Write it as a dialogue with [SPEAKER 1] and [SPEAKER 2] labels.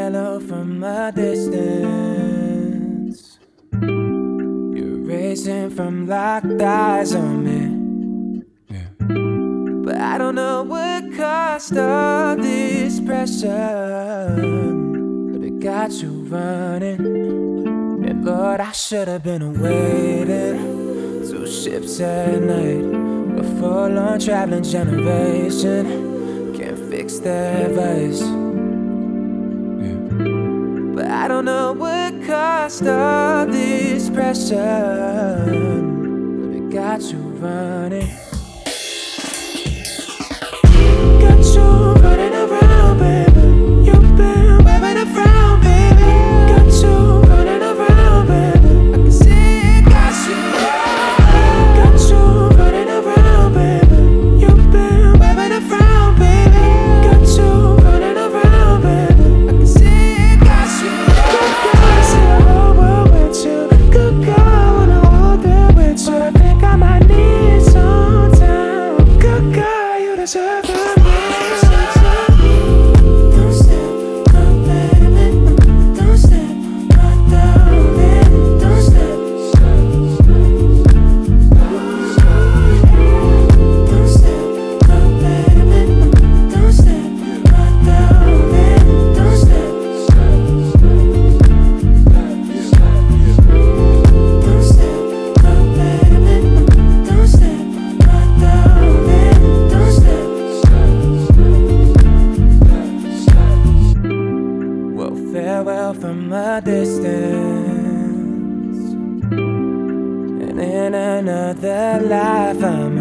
[SPEAKER 1] hello from a distance. You're racing from locked eyes on me. But I don't know what caused all this pressure, but it got you running. And Lord, I should have been waiting. 2 ships at night, a full-on traveling generation can't fix their vice. But I don't know what caused all this pressure, but it got you running. Got you running around, baby. You've been wearing a frown, baby. Got you running around, baby. I can see it got you. Got you running around, baby. You've been wearing a frown, baby. Got you running around, baby. I can see it got you. Good girl, see the whole world with you. Good girl, wanna hold there with you. But I think I might need some time. Good girl, you deserve it. Farewell from a distance, and in another life I'm